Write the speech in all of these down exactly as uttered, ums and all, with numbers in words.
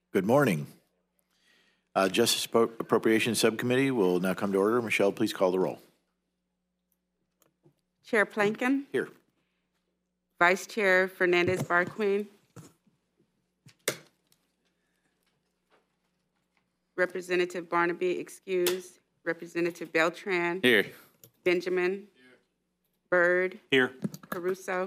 Good morning. Uh, Justice Appropriations Subcommittee will now come to order. Michelle, please call the roll. Chair Plankin. Here. Vice Chair Fernandez Barquin. Representative Barnaby excused. Representative Beltran. Here. Benjamin. Here. Byrd. Here. Caruso.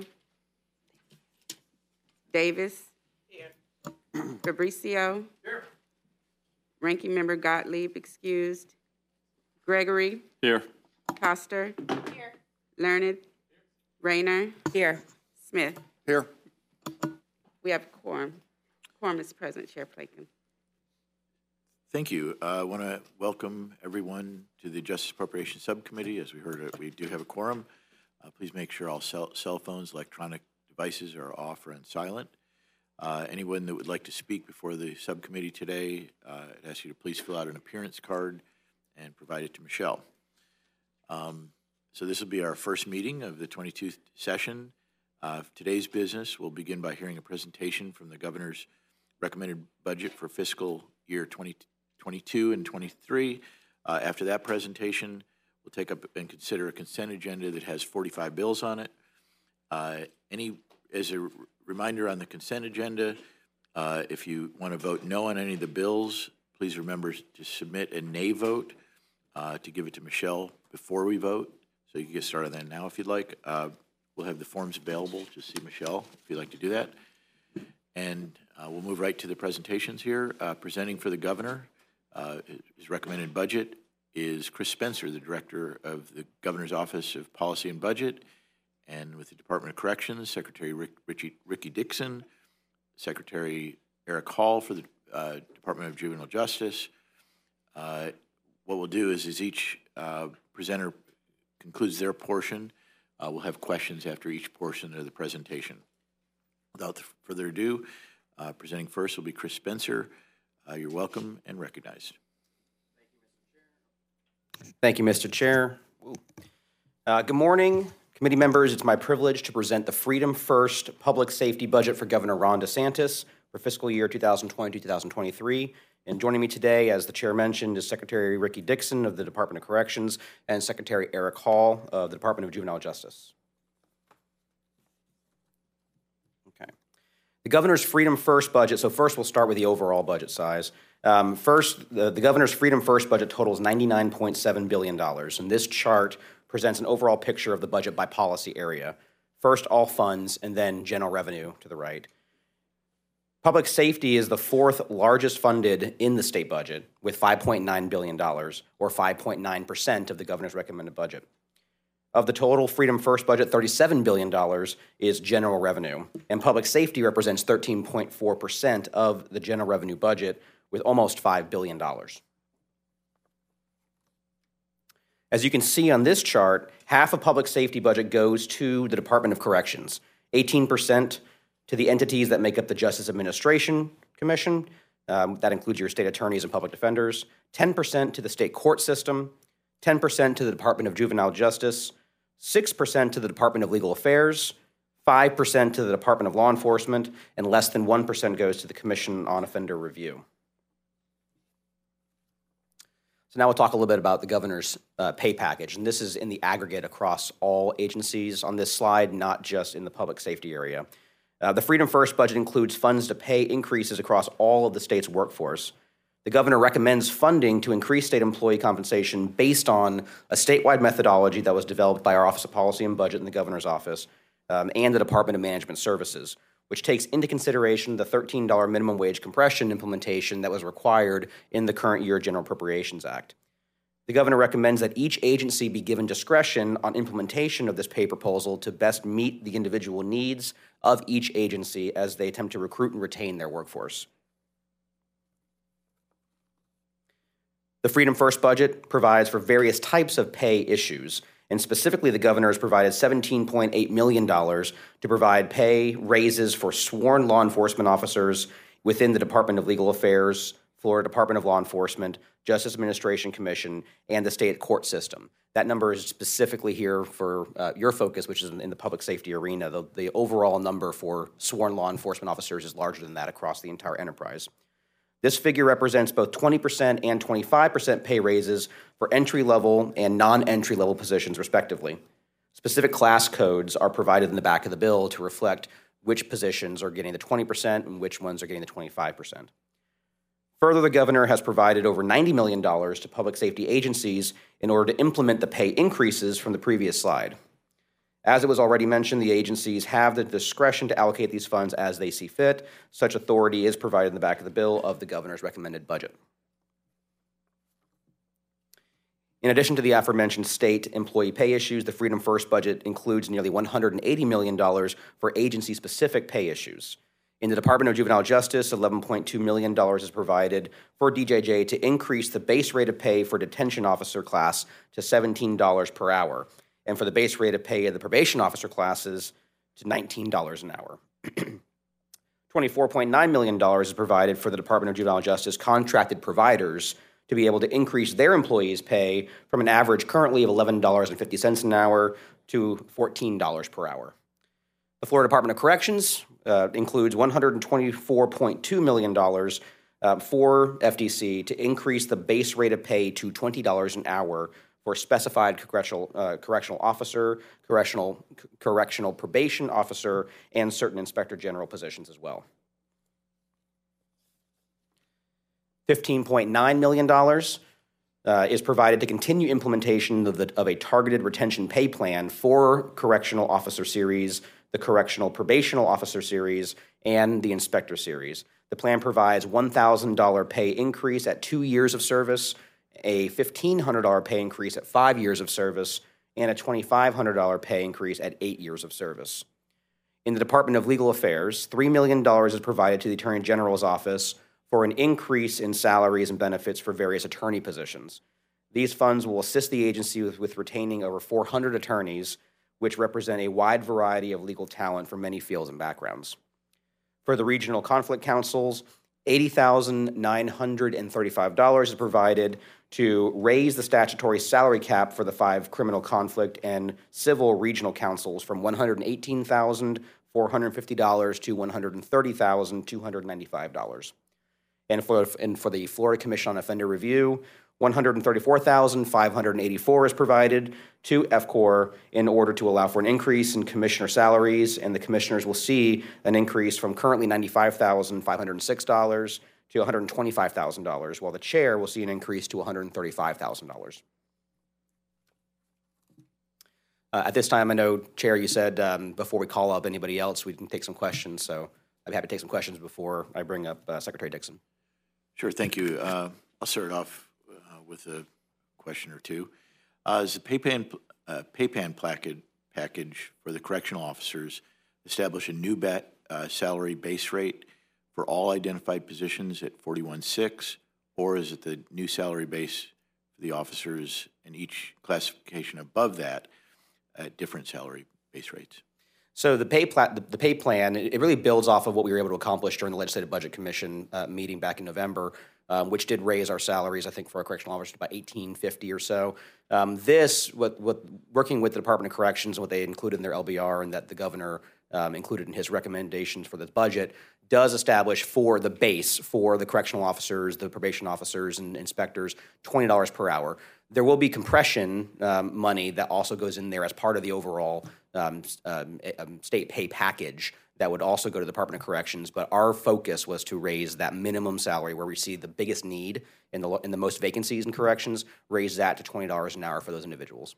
Davis. Here. Fabricio. Here. Ranking Member Gottlieb excused. Gregory. Here. Coster. Here. Learned. Here. Rayner. Here. Smith. Here. We have a quorum. Quorum is present, Chair Plankin. Thank you. Uh, I want to welcome everyone to the Justice Appropriations Subcommittee. As we heard, we do have a quorum. Uh, please make sure all cell, cell phones, electronic devices are off or on silent. Uh, anyone that would like to speak before the subcommittee today, uh, I'd ask you to please fill out an appearance card and provide it to Michelle. Um, so this will be our first meeting of the twenty-two session. Uh, today's business will begin by hearing a presentation from the governor's recommended budget for fiscal year twenty twenty-two and twenty-three. Uh, after that presentation, we'll take up and consider a consent agenda that has forty-five bills on it. Uh, any, as a reminder on the consent agenda, uh, if you want to vote no on any of the bills, please remember to submit a nay vote uh, to give it to Michelle before we vote. So you can get started on that now if you'd like. Uh, we'll have the forms available to see Michelle if you'd like to do that. And uh, we'll move right to the presentations here. Uh, presenting for the governor, uh, his recommended budget is Chris Spencer, the director of the Governor's Office of Policy and Budget, and with the Department of Corrections, Secretary Rick, Richie, Ricky Dixon, Secretary Eric Hall for the uh, Department of Juvenile Justice. Uh, what we'll do is, as each uh, presenter concludes their portion, uh, we'll have questions after each portion of the presentation. Without further ado, uh, presenting first will be Chris Spencer. Uh, you're welcome and recognized. Thank you, Mister Chair. Uh, good morning, committee members. It's my privilege to present the Freedom First Public Safety Budget for Governor Ron DeSantis for fiscal year two thousand twenty-two to two thousand twenty-three. And joining me today, as the chair mentioned, is Secretary Ricky Dixon of the Department of Corrections and Secretary Eric Hall of the Department of Juvenile Justice. Okay. The governor's Freedom First budget, so first we'll start with the overall budget size. Um, first, the, the governor's Freedom First budget totals ninety-nine point seven billion dollars, and this chart presents an overall picture of the budget by policy area. First, all funds, and then general revenue to the right. Public safety is the fourth largest funded in the state budget, with five point nine billion dollars, or five point nine percent of the governor's recommended budget. Of the total Freedom First budget, thirty-seven billion dollars is general revenue, and public safety represents thirteen point four percent of the general revenue budget, with almost five billion dollars. As you can see on this chart, half of public safety budget goes to the Department of Corrections, eighteen percent to the entities that make up the Justice Administration Commission, um, that includes your state attorneys and public defenders, ten percent to the state court system, ten percent to the Department of Juvenile Justice, six percent to the Department of Legal Affairs, five percent to the Department of Law Enforcement, and less than one percent goes to the Commission on Offender Review. So now we'll talk a little bit about the governor's uh, pay package, and this is in the aggregate across all agencies on this slide, not just in the public safety area. Uh, the Freedom First budget includes funds to pay increases across all of the state's workforce. The governor recommends funding to increase state employee compensation based on a statewide methodology that was developed by our Office of Policy and Budget in the governor's office um, and the Department of Management Services, which takes into consideration the thirteen dollar minimum wage compression implementation that was required in the current year General Appropriations Act. The governor recommends that each agency be given discretion on implementation of this pay proposal to best meet the individual needs of each agency as they attempt to recruit and retain their workforce. The Freedom First budget provides for various types of pay issues, and specifically the governor has provided seventeen point eight million dollars to provide pay raises for sworn law enforcement officers within the Department of Legal Affairs, Florida Department of Law Enforcement, Justice Administration Commission, and the state court system. That number is specifically here for uh, your focus, which is in, in the public safety arena. The, the overall number for sworn law enforcement officers is larger than that across the entire enterprise. This figure represents both twenty percent and twenty-five percent pay raises for entry-level and non-entry-level positions, respectively. Specific class codes are provided in the back of the bill to reflect which positions are getting the twenty percent and which ones are getting the twenty-five percent. Further, the governor has provided over ninety million dollars to public safety agencies in order to implement the pay increases from the previous slide. As it was already mentioned, the agencies have the discretion to allocate these funds as they see fit. Such authority is provided in the back of the bill of the governor's recommended budget. In addition to the aforementioned state employee pay issues, the Freedom First budget includes nearly one hundred eighty million dollars for agency-specific pay issues. In the Department of Juvenile Justice, eleven point two million dollars is provided for D J J to increase the base rate of pay for detention officer class to seventeen dollars per hour, and for the base rate of pay of the probation officer classes to nineteen dollars an hour. twenty-four point nine million dollars is provided for the Department of Juvenile Justice contracted providers to be able to increase their employees' pay from an average currently of eleven dollars and fifty cents an hour to fourteen dollars per hour. The Florida Department of Corrections uh, includes one hundred twenty-four point two million dollars uh, for F D C to increase the base rate of pay to twenty dollars an hour for specified correctional, uh, correctional officer, correctional, c- correctional probation officer, and certain inspector general positions as well. fifteen point nine million dollars uh, is provided to continue implementation of, the, of a targeted retention pay plan for Correctional Officer Series, the Correctional Probational Officer Series, and the Inspector Series. The plan provides one thousand dollars pay increase at two years of service, a fifteen hundred dollars pay increase at five years of service, and a twenty-five hundred dollars pay increase at eight years of service. In the Department of Legal Affairs, three million dollars is provided to the Attorney General's office for an increase in salaries and benefits for various attorney positions. These funds will assist the agency with, with retaining over four hundred attorneys, which represent a wide variety of legal talent from many fields and backgrounds. For the regional conflict councils, eighty thousand nine hundred thirty-five dollars is provided to raise the statutory salary cap for the five criminal conflict and civil regional councils from one hundred eighteen thousand four hundred fifty dollars to one hundred thirty thousand two hundred ninety-five dollars. And for, and for the Florida Commission on Offender Review, one hundred thirty-four thousand five hundred eighty-four dollars is provided to F C O R in order to allow for an increase in commissioner salaries, and the commissioners will see an increase from currently ninety-five thousand five hundred six dollars to one hundred twenty-five thousand dollars, while the chair will see an increase to one hundred thirty-five thousand dollars. Uh, at this time, I know, Chair, you said um, before we call up anybody else, we can take some questions, so I'd be happy to take some questions before I bring up uh, Secretary Dixon. Sure, thank you. Uh, I'll start off uh, with a question or two. Uh, is the pay plan, uh, pay plan package, package for the correctional officers establish a new bat, uh, salary base rate for all identified positions at forty-one six, or is it the new salary base for the officers in each classification above that at different salary base rates? So the pay pla- the, the pay plan, it really builds off of what we were able to accomplish during the Legislative Budget Commission uh, meeting back in November, um, which did raise our salaries, I think, for our correctional officers to about eighteen fifty or so. Um, this, what, what working with the Department of Corrections and what they included in their L B R and that the governor um, included in his recommendations for this budget, does establish for the base for the correctional officers, the probation officers, and inspectors, twenty dollars per hour. There will be compression um, money that also goes in there as part of the overall um, um, state pay package that would also go to the Department of Corrections. But our focus was to raise that minimum salary where we see the biggest need in the in the most vacancies in corrections, raise that to twenty dollars an hour for those individuals.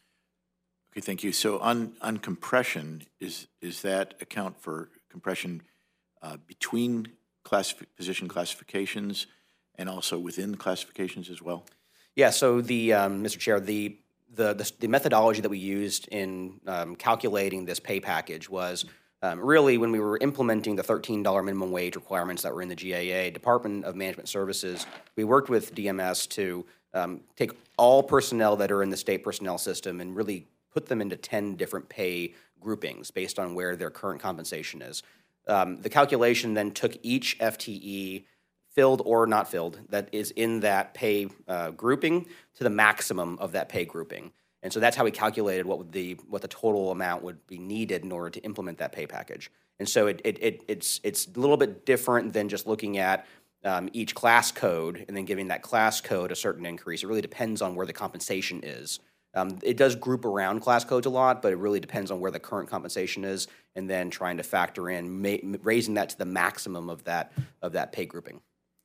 Okay, thank you. So on, on compression, is is that account for compression uh, between classif- position classifications and also within the classifications as well? Yeah, so the, um, Mister Chair, the, the the the methodology that we used in um, calculating this pay package was um, really when we were implementing the thirteen dollars minimum wage requirements that were in the G A A, Department of Management Services, we worked with D M S to um, take all personnel that are in the state personnel system and really put them into ten different pay groupings based on where their current compensation is. Um, the calculation then took each F T E, filled or not filled, that is in that pay uh, grouping to the maximum of that pay grouping. And so that's how we calculated what would the what the total amount would be needed in order to implement that pay package. And so it, it, it it's it's a little bit different than just looking at um, each class code and then giving that class code a certain increase. It really depends on where the compensation is. Um, it does group around class codes a lot, but it really depends on where the current compensation is, and then trying to factor in ma- raising that to the maximum of that of that pay grouping.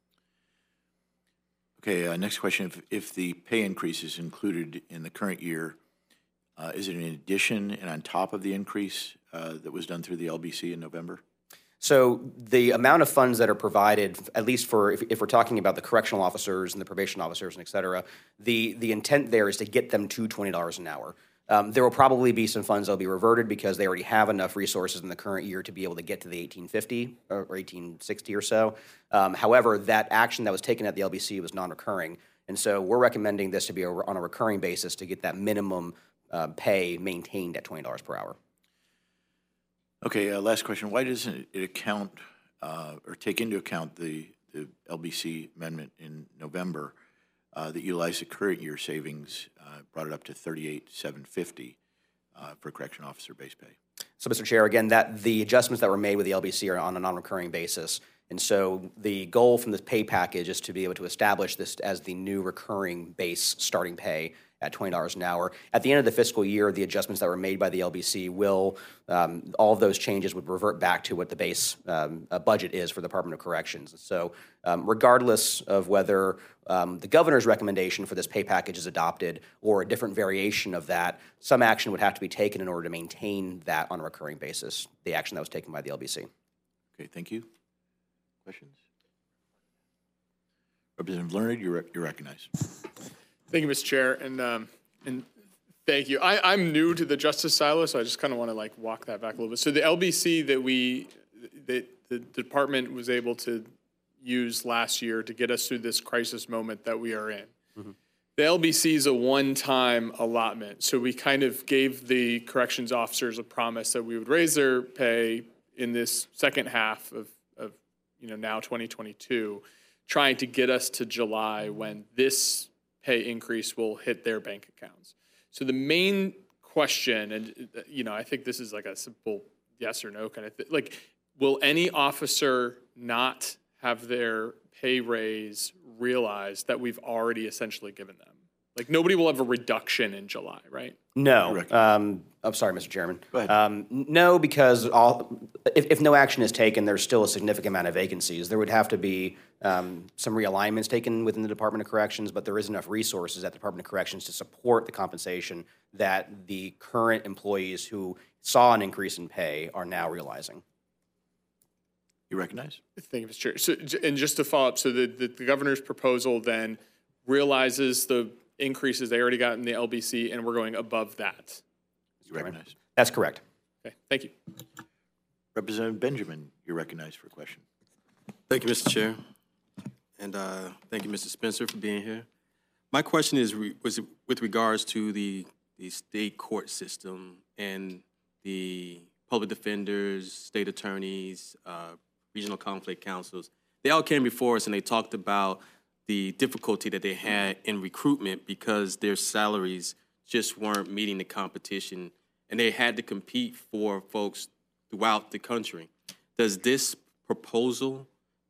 Okay, uh, next question. If, if the pay increase is included in the current year, uh, is it in addition and on top of the increase uh, that was done through the L B C in November? So the amount of funds that are provided, at least for if, if we're talking about the correctional officers and the probation officers and et cetera, the, the intent there is to get them to twenty dollars an hour. Um, there will probably be some funds that will be reverted because they already have enough resources in the current year to be able to get to the eighteen fifty or eighteen sixty or so. Um, however, that action that was taken at the L B C was non-recurring, and so we're recommending this to be a, on a recurring basis to get that minimum uh, pay maintained at twenty dollars per hour. Okay, uh, last question. Why doesn't it account uh, or take into account the, the L B C amendment in November uh, that utilized the current year savings, uh, brought it up to thirty-eight thousand seven hundred fifty dollars uh, for correction officer base pay? So, Mister Chair, again, that the adjustments that were made with the L B C are on a non-recurring basis. And so the goal from this pay package is to be able to establish this as the new recurring base starting pay at twenty dollars an hour. At the end of the fiscal year, the adjustments that were made by the L B C will, um, all of those changes would revert back to what the base um, uh, budget is for the Department of Corrections. So um, regardless of whether um, the governor's recommendation for this pay package is adopted or a different variation of that, some action would have to be taken in order to maintain that on a recurring basis, the action that was taken by the L B C. Okay, thank you. Questions? Representative Leonard, you're, you're recognized. Thank you, Mister Chair, and um, and thank you. I, I'm new to the justice silo, so I just kind of want to like walk that back a little bit. So the L B C that we that the department was able to use last year to get us through this crisis moment that we are in. Mm-hmm. The L B C is a one-time allotment, so we kind of gave the corrections officers a promise that we would raise their pay in this second half of, of you know now twenty twenty-two, trying to get us to July when this pay increase will hit their bank accounts. So the main question, and you know, I think this is like a simple yes or no kind of thing. Like, will any officer not have their pay raise realize that we've already essentially given them? Like, nobody will have a reduction in July, right? No. Um, I'm sorry, Mister Chairman. Go ahead. Um, no, because all, if, if no action is taken, there's still a significant amount of vacancies. There would have to be um, some realignments taken within the Department of Corrections, but there is enough resources at the Department of Corrections to support the compensation that the current employees who saw an increase in pay are now realizing. You recognize? Thank you, Mister Chair. So, and just to follow up, so the, the, the governor's proposal then realizes the increases they already got in the L B C, and we're going above that. You recognize? That's correct. Okay, thank you. Representative Benjamin, you're recognized for a question. Thank you, Mister Chair. And uh, thank you, Mister Spencer, for being here. My question is re- was with regards to the, the state court system and the public defenders, state attorneys, uh, regional conflict counsels. They all came before us and they talked about the difficulty that they had in recruitment because their salaries just weren't meeting the competition, and they had to compete for folks throughout the country. Does this proposal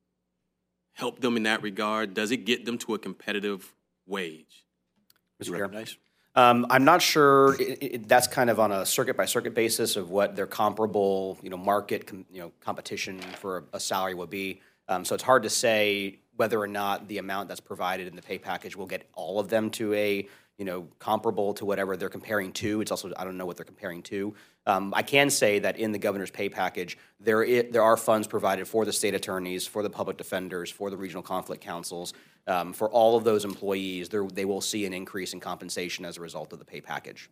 help them in that regard? Does it get them to a competitive wage? You recognize? Um, I'm not sure. It, it, that's kind of on a circuit by circuit basis of what their comparable, you know, market, com, you know, competition for a, a salary would be. Um, so it's hard to say whether or not the amount that's provided in the pay package will get all of them to a, you know, comparable to whatever they're comparing to. It's also, I don't know what they're comparing to. Um, I can say that in the governor's pay package, there is, there are funds provided for the state attorneys, for the public defenders, for the regional conflict counsels. Um, for all of those employees, they will see an increase in compensation as a result of the pay package.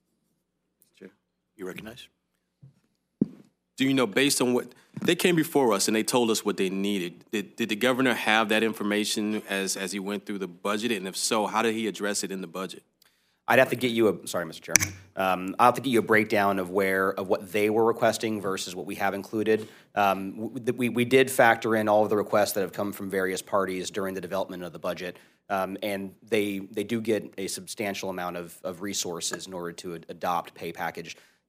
You recognize? Do you know, based on what they came before us and they told us what they needed, did, did the governor have that information as, as he went through the budget? And if so, how did he address it in the budget? I'd have to get you a, sorry, Mister Chairman. Um, I'll have to get you a breakdown of where, of what they were requesting versus what we have included. Um, we, we did factor in all of the requests that have come from various parties during the development of the budget. Um, and they, they do get a substantial amount of, of resources in order to ad- adopt pay package.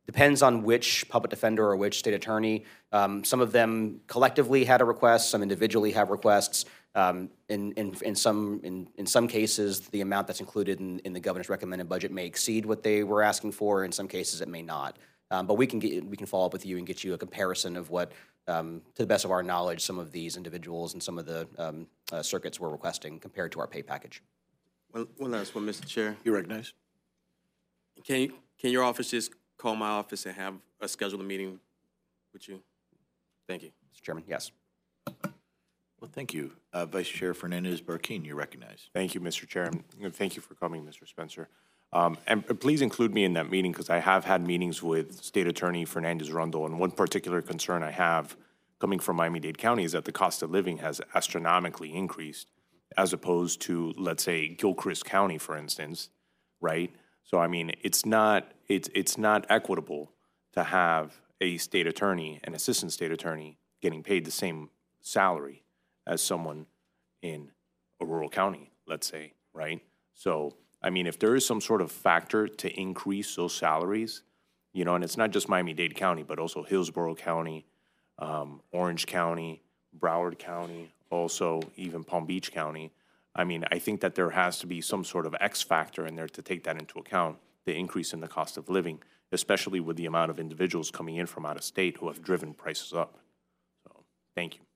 depends on which public defender or which state attorney. Um, some of them collectively had a request, some individually have requests. Um, in, in, in, some, in, in some cases, the amount that's included in, in the governor's recommended budget may exceed what they were asking for. In some cases, it may not. Um, but we can, get, we can follow up with you and get you a comparison of what, um, to the best of our knowledge, some of these individuals and some of the um, uh, circuits were requesting compared to our pay package. One, one last one, Mister Chair. You recognize? Can you, can your office just call my office and have a scheduled meeting with you? Thank you. Mister Chairman, yes. Well, thank you. Uh, Vice Chair Fernandez-Barquin, you recognize. Thank you, Mister Chair, and thank you for coming, Mister Spencer. Um, and please include me in that meeting because I have had meetings with State Attorney Fernandez-Rundle, and one particular concern I have coming from Miami-Dade County is that the cost of living has astronomically increased as opposed to, let's say, Gilchrist County, for instance, right? So, I mean, it's not, it's, it's not equitable to have a state attorney, an assistant state attorney, getting paid the same salary as someone in a rural county, let's say, right? So, I mean, if there is some sort of factor to increase those salaries, you know, and it's not just Miami-Dade County, but also Hillsborough County, um, Orange County, Broward County, also even Palm Beach County. I mean, I think that there has to be some sort of X factor in there to take that into account, the increase in the cost of living, especially with the amount of individuals coming in from out of state who have driven prices up. So, thank you.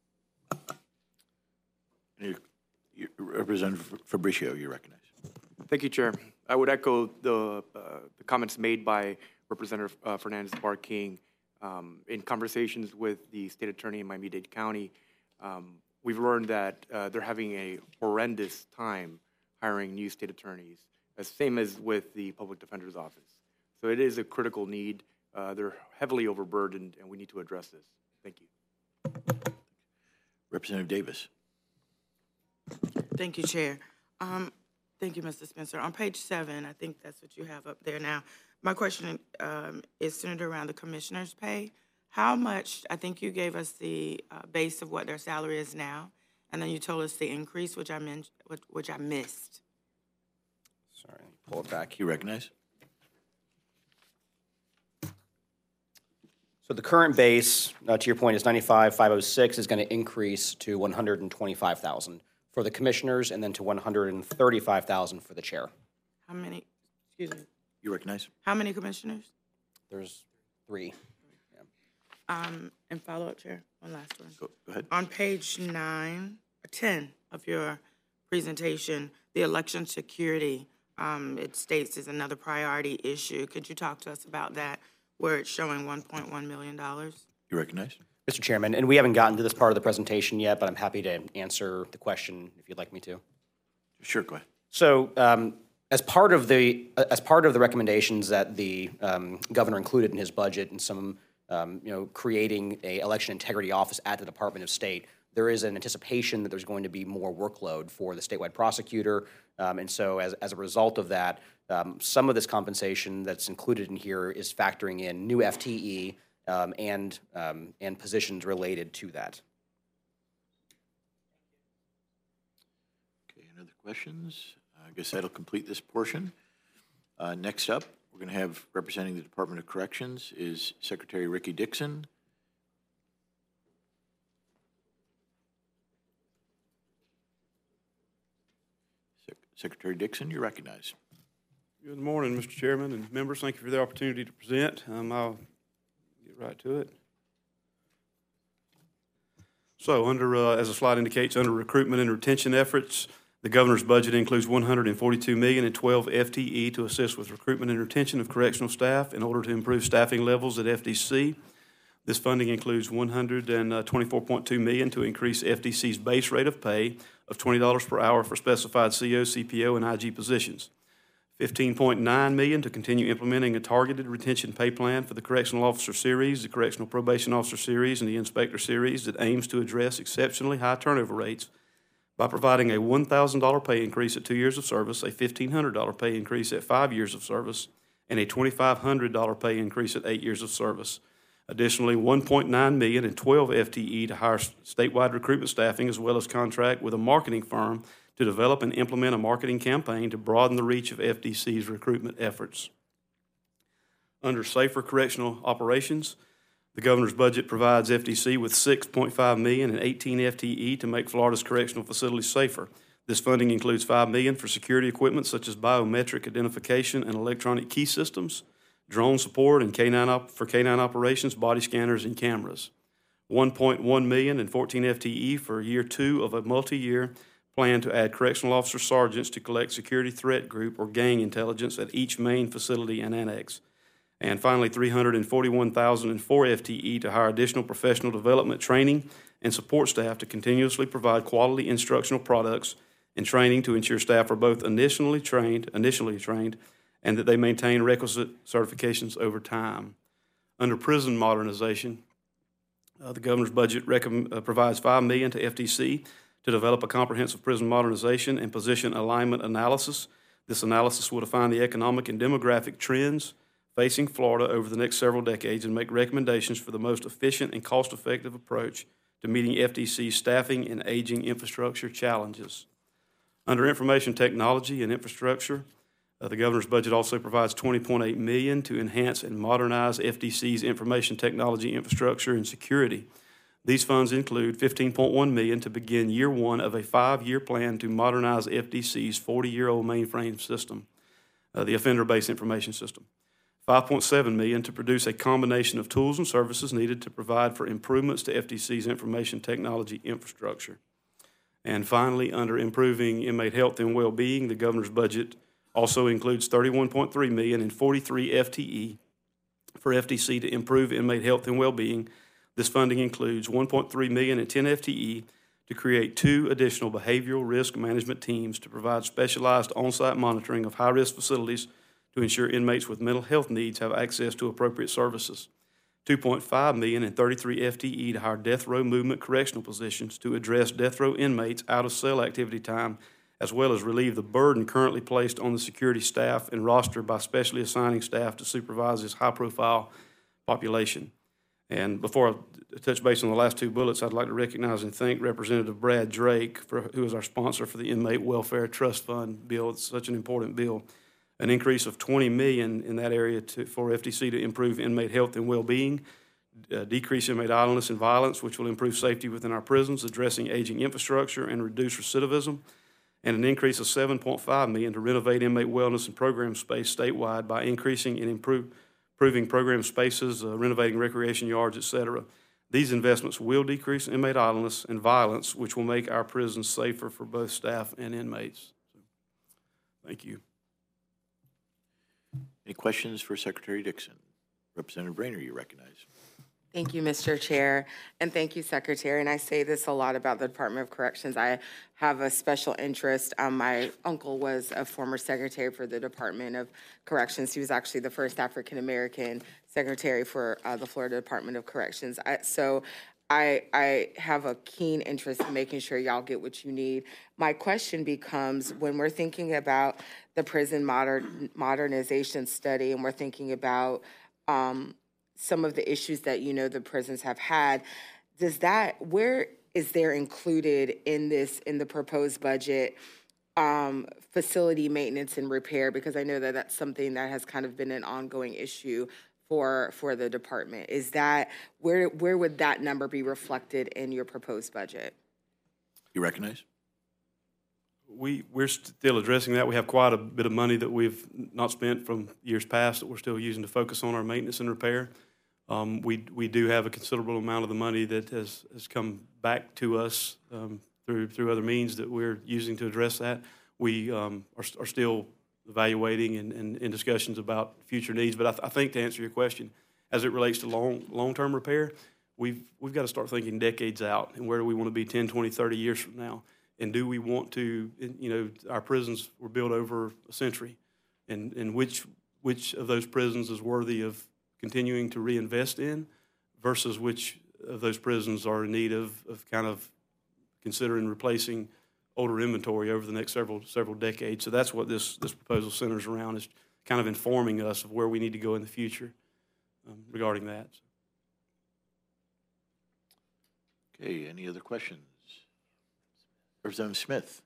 You, you, Representative Fabricio, you recognize. Thank you, Chair. I would echo the, uh, the comments made by Representative uh, Fernandez-Barquin. Um, in conversations with the state attorney in Miami-Dade County, um, we've learned that uh, they're having a horrendous time hiring new state attorneys, as same as with the public defender's office. So it is a critical need. Uh, they're heavily overburdened, and we need to address this. Thank you. Representative Davis. Thank you, Chair. Um, thank you, Mister Spencer. On page seven, I think that's what you have up there now. My question um, is centered around the commissioner's pay. How much, I think you gave us the uh, base of what their salary is now, and then you told us the increase, which I, men- which, which I missed. Sorry, let me pull it back. You recognize? So the current base, uh, to your point, is ninety-five thousand five hundred six, is going to increase to one hundred twenty-five thousand for the commissioners, and then to one hundred thirty-five thousand for the chair. How many, excuse me, You recognize? how many commissioners? There's three. Um, and follow-up, Chair, one last one. Go, go ahead. On page nine, ten of your presentation, the election security, um, it states is another priority issue. Could you talk to us about that, where it's showing one point one million dollars? You recognize? Mister Chairman, and we haven't gotten to this part of the presentation yet, but I'm happy to answer the question if you'd like me to. Sure, go ahead. So, um, as part of the as part of the recommendations that the um, governor included in his budget, and some um, you know creating a election integrity office at the Department of State, there is an anticipation that there's going to be more workload for the statewide prosecutor, um, and so as as a result of that, um, some of this compensation that's included in here is factoring in new F T E um, and um, and positions related to that. Okay, any other questions? I guess that'll complete this portion. Uh, next up, we're going to have representing the Department of Corrections is Secretary Ricky Dixon. Sec- Secretary Dixon, you're recognized. Good morning, Mister Chairman and members. Thank you for the opportunity to present. Um, I'll get right to it. So, under uh, as the slide indicates, under recruitment and retention efforts, the governor's budget includes one hundred forty-two million dollars and twelve F T E to assist with recruitment and retention of correctional staff in order to improve staffing levels at F D C. This funding includes one hundred twenty-four point two million dollars to increase F D C's base rate of pay of twenty dollars per hour for specified C O, C P O, and I G positions. fifteen point nine million dollars to continue implementing a targeted retention pay plan for the Correctional Officer Series, the Correctional Probation Officer Series, and the Inspector Series that aims to address exceptionally high turnover rates by providing a one thousand dollars pay increase at two years of service, a fifteen hundred dollars pay increase at five years of service, and a twenty-five hundred dollars pay increase at eight years of service. Additionally, one point nine million dollars and twelve F T E to hire statewide recruitment staffing, as well as contract with a marketing firm to develop and implement a marketing campaign to broaden the reach of F D C's recruitment efforts. Under Safer Correctional Operations, the governor's budget provides F D C with six point five million dollars and eighteen F T E to make Florida's correctional facilities safer. This funding includes five million dollars for security equipment such as biometric identification and electronic key systems, drone support and K nine op- for K nine operations, body scanners, and cameras. one point one million dollars and fourteen F T E for year two of a multi-year plan to add correctional officer sergeants to collect security threat group or gang intelligence at each main facility and annex. And finally, three hundred forty-one thousand four F T E to hire additional professional development training and support staff to continuously provide quality instructional products and training to ensure staff are both initially trained, initially trained, and that they maintain requisite certifications over time. Under prison modernization, uh, the governor's budget recomm- uh, provides five million dollars to F T C to develop a comprehensive prison modernization and position alignment analysis. This analysis will define the economic and demographic trends facing Florida over the next several decades and make recommendations for the most efficient and cost-effective approach to meeting F D C's staffing and aging infrastructure challenges. Under information technology and infrastructure, uh, the governor's budget also provides twenty point eight million dollars to enhance and modernize F D C's information technology infrastructure and security. These funds include fifteen point one million dollars to begin year one of a five-year plan to modernize F D C's forty-year-old mainframe system, uh, the offender-based information system. five point seven million dollars to produce a combination of tools and services needed to provide for improvements to F D C's information technology infrastructure. And finally, under improving inmate health and well-being, the governor's budget also includes thirty-one point three million dollars and forty-three F T E for F D C to improve inmate health and well-being. This funding includes one point three million dollars and ten F T E to create two additional behavioral risk management teams to provide specialized on-site monitoring of high-risk facilities to ensure inmates with mental health needs have access to appropriate services. two point five million dollars and thirty-three F T E to hire death row movement correctional positions to address death row inmates out of cell activity time, as well as relieve the burden currently placed on the security staff and roster by specially assigning staff to supervise this high-profile population. And before I touch base on the last two bullets, I'd like to recognize and thank Representative Brad Drake, for, who is our sponsor for the Inmate Welfare Trust Fund bill. It's such an important bill. An increase of twenty million dollars in that area to, for F D C to improve inmate health and well-being, uh, decrease inmate idleness and violence, which will improve safety within our prisons, addressing aging infrastructure and reduce recidivism, and an increase of seven point five million dollars to renovate inmate wellness and program space statewide by increasing and improve, improving program spaces, uh, renovating recreation yards, et cetera. These investments will decrease inmate idleness and violence, which will make our prisons safer for both staff and inmates. So, thank you. Any questions for Secretary Dixon? Representative Brainerd, you recognize. Thank you, Mister Chair, and thank you, Secretary. And I say this a lot about the Department of Corrections. I have a special interest. Um, my uncle was a former secretary for the Department of Corrections. He was actually the first African-American secretary for uh, the Florida Department of Corrections. I, so I, I have a keen interest in making sure y'all get what you need. My question becomes, when we're thinking about the prison modern, modernization study and we're thinking about um, some of the issues that you know the prisons have had, does that, where is there included in this, in the proposed budget, um, facility maintenance and repair? Because I know that that's something that has kind of been an ongoing issue for for the department. Is that, where where would that number be reflected in your proposed budget? You recognize? We, we're still addressing that. We have quite a bit of money that we've not spent from years past that we're still using to focus on our maintenance and repair. Um, we, we do have a considerable amount of the money that has, has come back to us um, through, through other means that we're using to address that. We um, are, are still evaluating and, and in discussions about future needs. But I, th I think to answer your question, as it relates to long, long-term repair, we've, we've got to start thinking decades out and where do we want to be ten, twenty, thirty years from now. And do we want to, you know, our prisons were built over a century, and, and which, which of those prisons is worthy of continuing to reinvest in versus which of those prisons are in need of, of kind of considering replacing older inventory over the next several several decades. So that's what this, this proposal centers around, is kind of informing us of where we need to go in the future um, regarding that. Okay, any other questions? Representative Smith.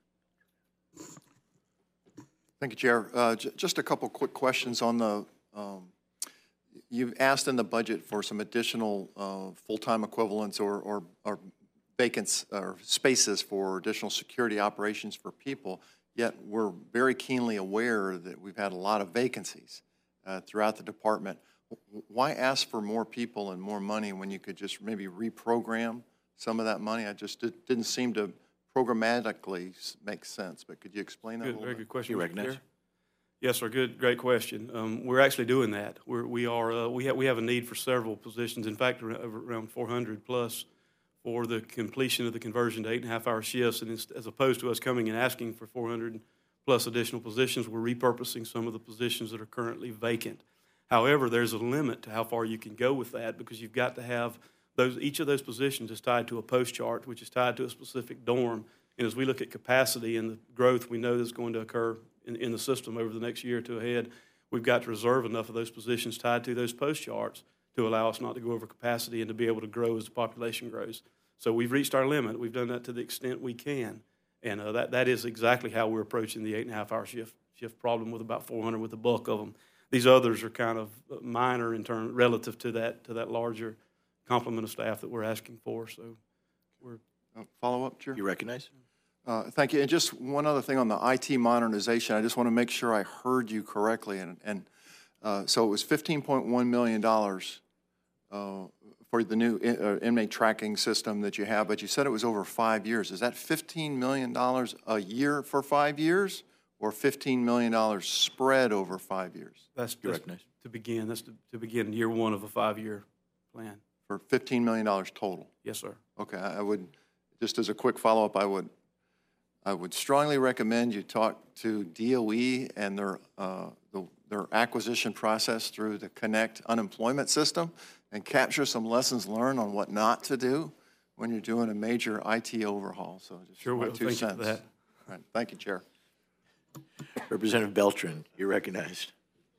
Thank you, Chair. Uh, j just a couple quick questions on the um, you've asked in the budget for some additional uh, full-time equivalents or, or, or vacants or spaces for additional security operations for people, yet we're very keenly aware that we've had a lot of vacancies uh, throughout the department. Why ask for more people and more money when you could just maybe reprogram some of that money? I just did, didn't seem to programmatically s- make sense, but could you explain that a Good, little very bit? good question. You Mister recognize? Chair. Yes, sir. Good, great question. Um, we're actually doing that. We're, we are, uh, we have, we have a need for several positions. In fact, ar- around four hundred plus for the completion of the conversion to eight and a half hour shifts. And it's, as opposed to us coming and asking for four hundred plus additional positions, we're repurposing some of the positions that are currently vacant. However, there's a limit to how far you can go with that because you've got to have those, each of those positions is tied to a post chart, which is tied to a specific dorm. And as we look at capacity and the growth we know that's going to occur in, in the system over the next year or two ahead, we've got to reserve enough of those positions tied to those post charts to allow us not to go over capacity and to be able to grow as the population grows. So we've reached our limit. We've done that to the extent we can. And uh, that, that is exactly how we're approaching the eight and a half hour shift, shift problem with about four hundred with the bulk of them. These others are kind of minor in terms relative to that, to that larger complement of staff that we're asking for. So we're. Uh, Follow up, Chair? You recognize? Uh, Thank you. And just one other thing on the I T modernization. I just want to make sure I heard you correctly. And, and uh, so it was fifteen point one million dollars uh, for the new in, uh, inmate tracking system that you have, but you said it was over five years. Is that fifteen million dollars a year for five years or fifteen million dollars spread over five years? That's, You that's recognize? to begin. That's to, to begin year one of a five-year plan. For fifteen million dollars total? Yes, sir. Okay, I I would, just as a quick follow-up, I would, I would strongly recommend you talk to D O E and their, uh, the- their acquisition process through the Connect unemployment system and capture some lessons learned on what not to do when you're doing a major I T overhaul. So just Sure my will. two Thank you for cents. that. All right, thank you, Chair. Representative Beltran, you're recognized.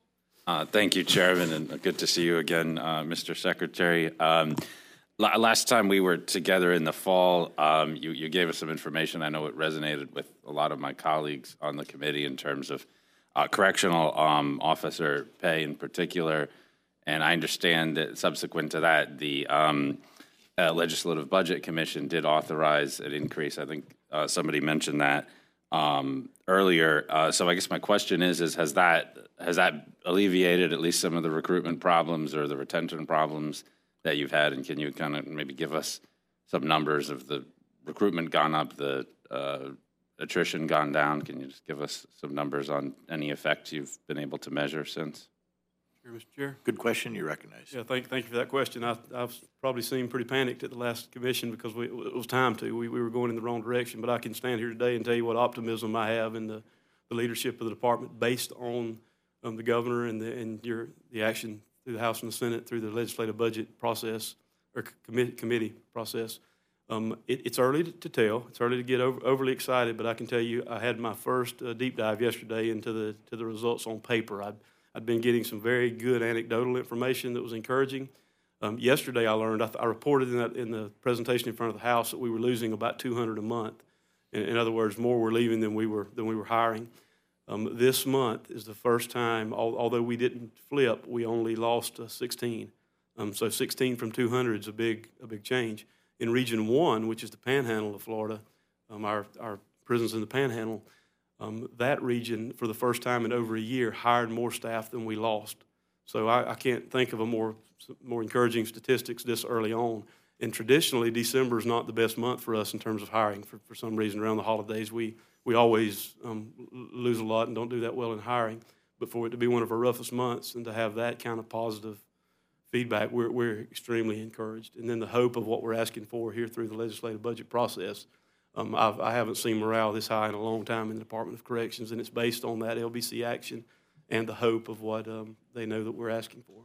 Uh, Thank you, Chairman, and good to see you again, uh, Mister Secretary. Um, la- Last time we were together in the fall, um, you you gave us some information. I know it resonated with a lot of my colleagues on the committee in terms of uh, correctional um, officer pay in particular. And I understand that subsequent to that, the um, uh, Legislative Budget Commission did authorize an increase. I think uh, somebody mentioned that um, earlier. Uh, so I guess my question is, is has that has that alleviated at least some of the recruitment problems or the retention problems that you've had? And can you kind of maybe give us some numbers of the recruitment gone up, the uh, attrition gone down? Can you just give us some numbers on any effects you've been able to measure since? Sure, Mister Chair. Good question, you recognize. Yeah, thank, thank you for that question. I, I've probably seemed pretty panicked at the last commission because we, it was time to. We, we were going in the wrong direction, but I can stand here today and tell you what optimism I have in the, the leadership of the department based on um, the governor and the, and your, the action through the House and the Senate through the legislative budget process or committee, committee process. Um, it, it's early to, to tell. It's early to get over, overly excited, but I can tell you I had my first uh, deep dive yesterday into the, to the results on paper. I'd, I'd been getting some very good anecdotal information that was encouraging. Um, yesterday, I learned, I, th- I reported in, that, in the presentation in front of the House that we were losing about two hundred a month. In, in other words, more were leaving than we were than we were hiring. Um, this month is the first time, al- although we didn't flip, we only lost uh, sixteen. Um, so sixteen from two hundred is a big a big change. In Region One, which is the Panhandle of Florida, um, our our prisons in the Panhandle. Um, that region, for the first time in over a year, hired more staff than we lost. So I, I can't think of a more more encouraging statistics this early on. And traditionally, December is not the best month for us in terms of hiring. For, for some reason, around the holidays, we we always um, lose a lot and don't do that well in hiring. But for it to be one of our roughest months and to have that kind of positive feedback, we're we're extremely encouraged. And then the hope of what we're asking for here through the legislative budget process. Um, I've, I haven't seen morale this high in a long time in the Department of Corrections, and it's based on that L B C action and the hope of what um, they know that we're asking for.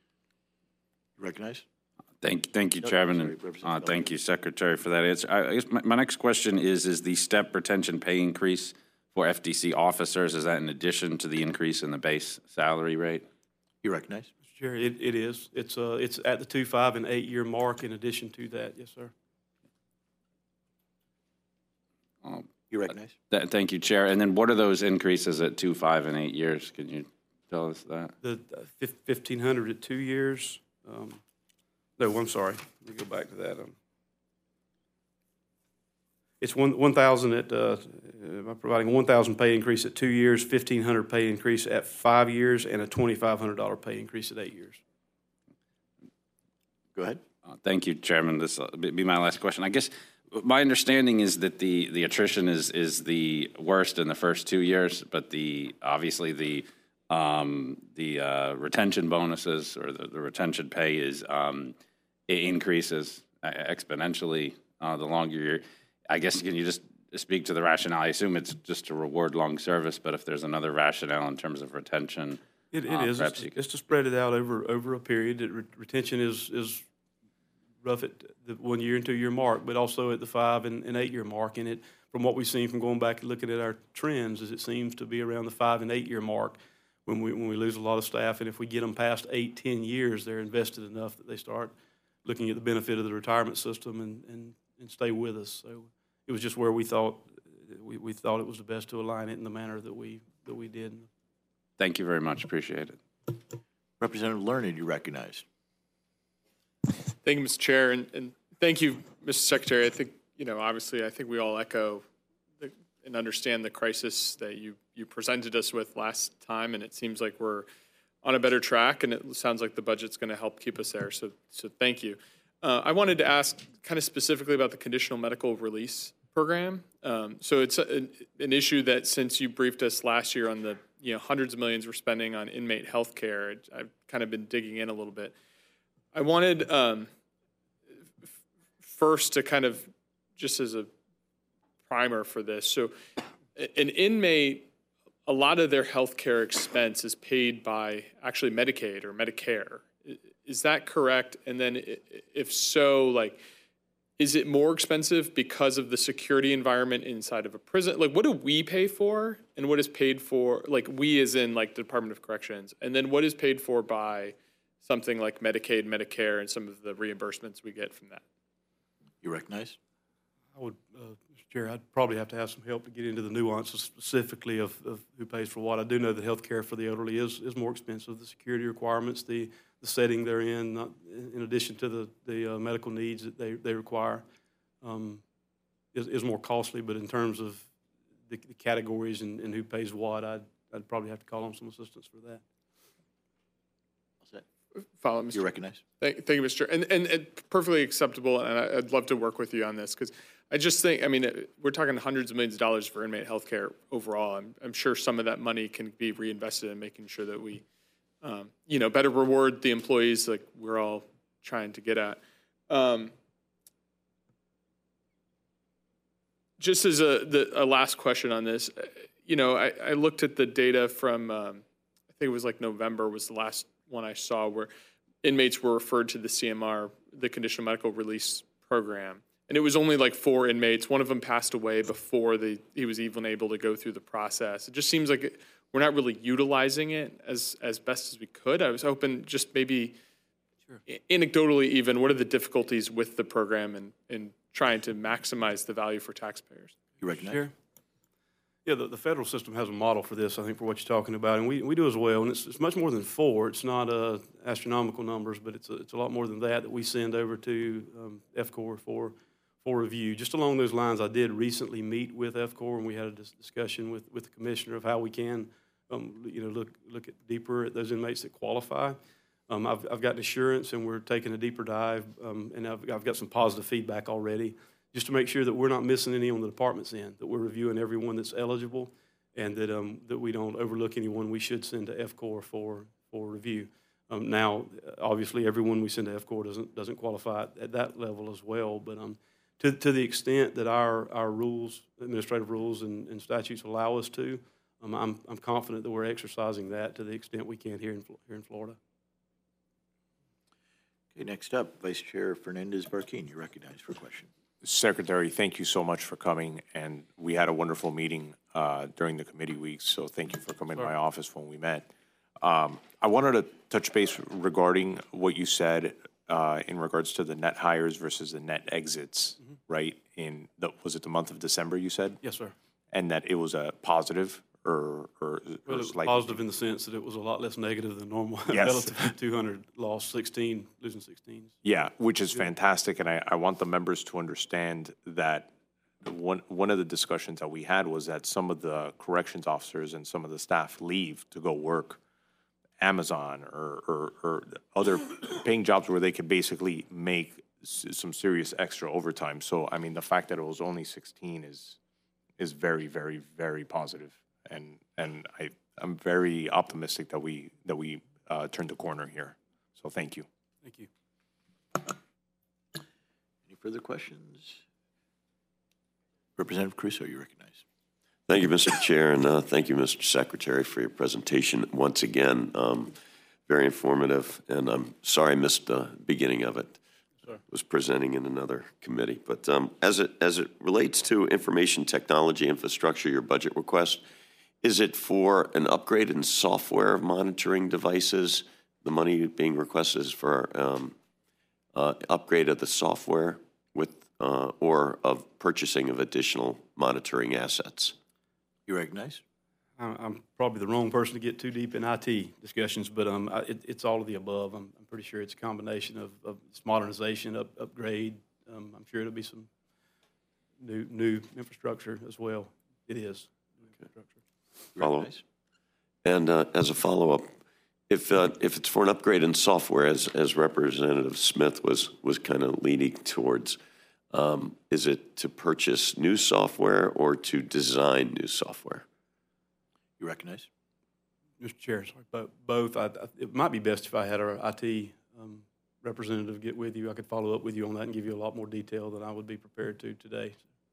You recognize? Thank, thank you, No, Chairman, sorry, and Representative uh, Beltran. thank you, Secretary, for that answer. I I guess my, my next question is, is the step retention pay increase for F D C officers, is that in addition to the increase in the base salary rate? You recognize? Mister Chair, it, it is. It's, uh, it's at the two, five, and eight-year mark in addition to that. Yes, sir. Um, You recognize? th- Thank you, Chair. And then what are those increases at two, five, and eight years? Can you tell us that? The uh, fifteen hundred at two years. Um, no, I'm sorry. Let me go back to that. Um, it's one one thousand at. Uh, am I providing a one thousand pay increase at two years, fifteen hundred pay increase at five years, and a twenty five hundred dollar pay increase at eight years. Go ahead. Uh, Thank you, Chairman. This will be my last question. I guess my understanding is that the, the attrition is, is the worst in the first two years, but the, obviously the, um, the uh, retention bonuses or the, the retention pay is, um, it increases exponentially uh, the longer you're, I guess, can you just speak to the rationale? I assume it's just to reward long service, but if there's another rationale in terms of retention, It, it uh, is. perhaps It's, you could. it's to spread it out over over a period. It, re- retention is is rough at the one year and two year mark, but also at the five and, and eight year mark. And it, from what we've seen from going back and looking at our trends, is it seems to be around the five and eight year mark when we when we lose a lot of staff. And if we get them past eight, ten years, they're invested enough that they start looking at the benefit of the retirement system and and, and stay with us. So it was just where we thought we, we thought it was the best to align it in the manner that we that we did. Thank you very much. Appreciate it. Representative Learned, you recognized. Thank you, Mister Chair, and, and thank you, Mister Secretary. I think, you know, obviously, I think we all echo the, and understand the crisis that you, you presented us with last time, and it seems like we're on a better track, and it sounds like the budget's going to help keep us there, so, so thank you. Uh, I wanted to ask kind of specifically about the conditional medical release program. Um, so it's a, an, an issue that since you briefed us last year on the, you know, hundreds of millions we're spending on inmate health care, I've kind of been digging in a little bit. I wanted um, f- first to kind of, just as a primer for this, so an inmate, a lot of their health care expense is paid by actually Medicaid or Medicare. Is that correct? And then if so, like, is it more expensive because of the security environment inside of a prison? Like, what do we pay for and what is paid for, like we as in like the Department of Corrections, and then what is paid for by something like Medicaid, Medicare, and some of the reimbursements we get from that? You recognize? I would, uh, Mister Chair, I'd probably have to have some help to get into the nuances specifically of, of who pays for what. I do know that health care for the elderly is, is more expensive. The security requirements, the, the setting they're in, not, in addition to the, the uh, medical needs that they, they require, um, is, is more costly. But in terms of the, the categories and, and who pays what, I'd, I'd probably have to call on some assistance for that. Follow, Mister You recognize? Thank, thank you, Mister Chair. And, and, and perfectly acceptable, and I, I'd love to work with you on this, because I just think, I mean, we're talking hundreds of millions of dollars for inmate health care overall. I'm, I'm sure some of that money can be reinvested in making sure that we, um, you know, better reward the employees like we're all trying to get at. Um, just as a, the, a last question on this, you know, I, I looked at the data from, um, I think it was like November was the last one I saw where inmates were referred to the C M R, the Conditional Medical Release Program. And it was only like four inmates. One of them passed away before the, he was even able to go through the process. It just seems like we're not really utilizing it as, as best as we could. I was hoping just maybe sure. anecdotally even, what are the difficulties with the program and, and trying to maximize the value for taxpayers? You recognize? Sure. Yeah, the, the federal system has a model for this, I think, for what you're talking about, and we, we do as well. And it's, it's much more than four. It's not uh, astronomical numbers, but it's a, it's a lot more than that that we send over to um, F C O R for for review. Just along those lines, I did recently meet with F C O R, and we had a dis- discussion with, with the commissioner of how we can, um, you know, look look at deeper at those inmates that qualify. Um, I've I've gotten assurance, and we're taking a deeper dive, um, and I've I've got some positive feedback already, just to make sure that we're not missing any on the department's end, that we're reviewing everyone that's eligible, and that um, that we don't overlook anyone we should send to F C O R for for review. Um, now, obviously, everyone we send to F C O R doesn't doesn't qualify at that level as well, but um, to to the extent that our our rules, administrative rules and, and statutes allow us to, um, I'm I'm confident that we're exercising that to the extent we can here in here in Florida. Okay, next up, Vice Chair Fernandez-Barquin, you recognize for a question. Secretary, thank you so much for coming, and we had a wonderful meeting uh, during the committee weeks, so thank you for coming to my office when we met. Um, I wanted to touch base regarding what you said uh, in regards to the net hires versus the net exits, mm-hmm. right? In the, was it the month of December, you said? Yes, sir. And that it was a positive, or, or, Well, or it was slightly? positive in the sense that it was a lot less negative than normal. Yes. Relative to two hundred, lost sixteen, losing sixteen. Yeah, which is fantastic, and I, I want the members to understand that one, one of the discussions that we had was that some of the corrections officers and some of the staff leave to go work Amazon or, or, or other paying jobs where they could basically make s- some serious extra overtime. So, I mean, the fact that it was only sixteen is, is very, very, very positive. And, and I, I'm very optimistic that we, that we uh, turned the corner here. So thank you. Thank you. Any further questions? Representative Crusoe, you recognize. Thank you, Mister Chair, and uh, thank you, Mister Secretary, for your presentation once again. Um, very informative, and I'm sorry I missed the beginning of it. Sorry. Was presenting in another committee. But um, as it as it relates to information technology infrastructure, your budget request, is it for an upgrade in software monitoring devices? The money being requested is for um, uh, upgrade of the software with uh, or of purchasing of additional monitoring assets. You recognize? I'm, I'm probably the wrong person to get too deep in I T discussions, but um, I, it, it's all of the above. I'm, I'm pretty sure it's a combination of, of modernization, up, upgrade. Um, I'm sure it'll be some new new infrastructure as well. It is. Infrastructure. You Follow. recognize? And uh, as a follow-up, if uh, if it's for an upgrade in software, as as Representative Smith was was kind of leaning towards, um, is it to purchase new software or to design new software? You recognize? Mister Chair, sorry, bo- both. I, I, it might be best if I had our I T um, representative get with you. I could follow up with you on that and give you a lot more detail than I would be prepared to today.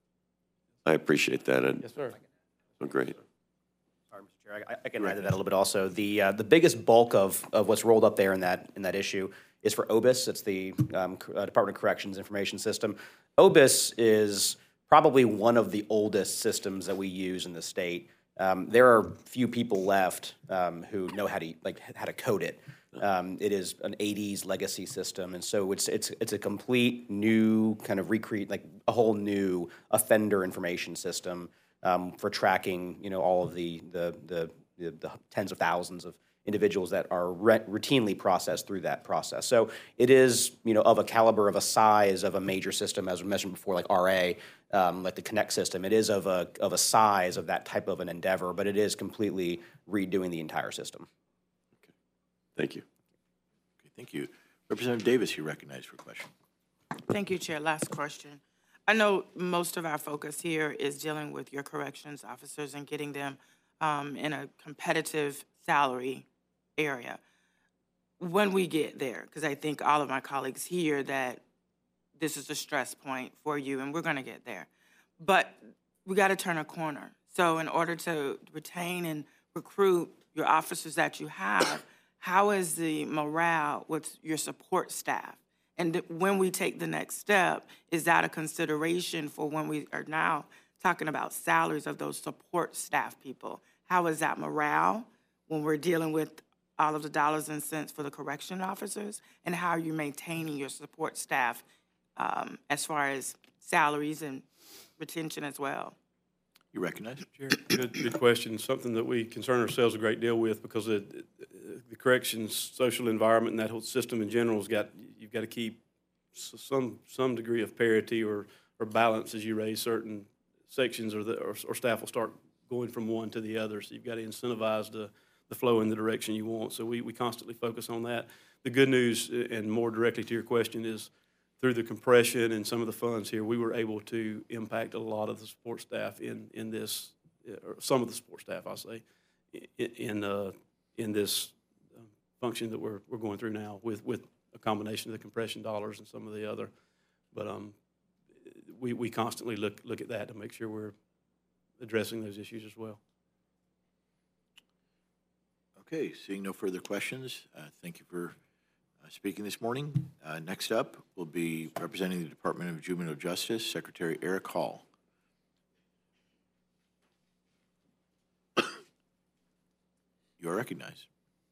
I appreciate that. And, Yes, sir. oh, great. Sorry, Mister Chair, I, I can add to that a little bit also. The uh, the biggest bulk of, of what's rolled up there in that in that issue is for O B I S. It's the um, uh, Department of Corrections Information System. O B I S is probably one of the oldest systems that we use in the state. Um, there are few people left um, who know how to like how to code it. Um, it is an eighties legacy system, and so it's it's it's a complete new kind of recreate like a whole new offender information system um, for tracking you know all of the the the, the, the tens of thousands of individuals that are re- routinely processed through that process. So it is you know of a caliber of a size of a major system as we mentioned before, like R A. Um, like the Connect system, it is of a of a size of that type of an endeavor, but it is completely redoing the entire system. Thank you. Okay, thank you. Representative Davis, you recognize for a question. Thank you, Chair. Last question. I know most of our focus here is dealing with your corrections officers and getting them um, in a competitive salary area. When we get there, because I think all of my colleagues hear that this is a stress point for you, and we're going to get there. But we got to turn a corner. So in order to retain and recruit your officers that you have, how is the morale with your support staff? And when we take the next step, is that a consideration for when we are now talking about salaries of those support staff people? How is that morale when we're dealing with all of the dollars and cents for the correction officers? And how are you maintaining your support staff Um, as far as salaries and retention as well? You recognize? Chair, good, good question. Something that we concern ourselves a great deal with because it, it, the corrections social environment and that whole system in general has got you've got to keep some some degree of parity or or balance as you raise certain sections, or the or, or staff will start going from one to the other. So you've got to incentivize the the flow in the direction you want. So we we constantly focus on that. The good news, and more directly to your question, is through the compression and some of the funds here, we were able to impact a lot of the support staff in, in this, or some of the support staff, I'll say, in, in, uh, in this um, function that we're, we're going through now with, with a combination of the compression dollars and some of the other. But um, we, we constantly look, look at that to make sure we're addressing those issues as well. Okay, seeing no further questions, uh, thank you for Uh, speaking this morning. Uh, next up will be representing the Department of Juvenile Justice, Secretary Eric Hall. You are recognized.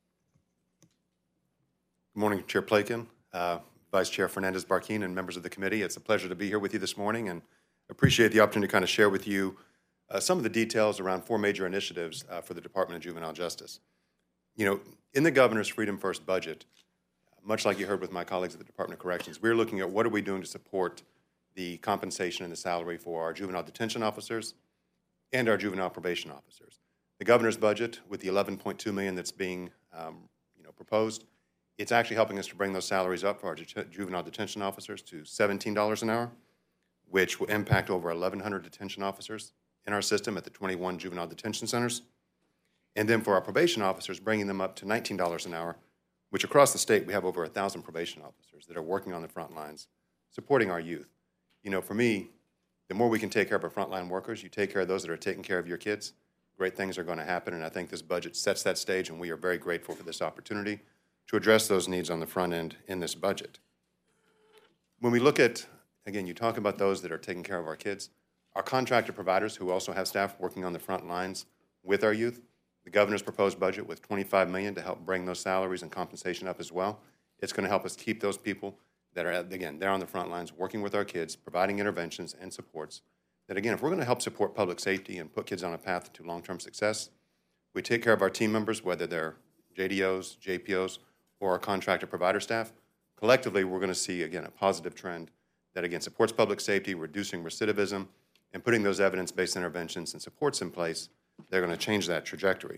Good morning, Chair Plakin, uh, Vice Chair Fernandez-Barquin, and members of the committee. It's a pleasure to be here with you this morning, and appreciate the opportunity to kind of share with you uh, some of the details around four major initiatives uh, for the Department of Juvenile Justice. You know, in the governor's Freedom First budget, much like you heard with my colleagues at the Department of Corrections, we're looking at what are we doing to support the compensation and the salary for our juvenile detention officers and our juvenile probation officers. The governor's budget, with the eleven point two million dollars that's being um, you know, proposed, it's actually helping us to bring those salaries up for our det- juvenile detention officers to seventeen dollars an hour, which will impact over eleven hundred detention officers in our system at the twenty-one juvenile detention centers. And then for our probation officers, bringing them up to nineteen dollars an hour, which across the state, we have over one thousand probation officers that are working on the front lines, supporting our youth. You know, for me, the more we can take care of our frontline workers, you take care of those that are taking care of your kids, great things are going to happen, and I think this budget sets that stage, and we are very grateful for this opportunity to address those needs on the front end in this budget. When we look at, again, you talk about those that are taking care of our kids, our contractor providers who also have staff working on the front lines with our youth, the governor's proposed budget with twenty-five million dollars to help bring those salaries and compensation up as well. It's going to help us keep those people that are, again, they're on the front lines working with our kids, providing interventions and supports. That, again, if we're going to help support public safety and put kids on a path to long-term success, we take care of our team members, whether they're J D Os, J P Os, or our contractor provider staff. Collectively, we're going to see, again, a positive trend that, again, supports public safety, reducing recidivism, and putting those evidence-based interventions and supports in place. They're going to change that trajectory.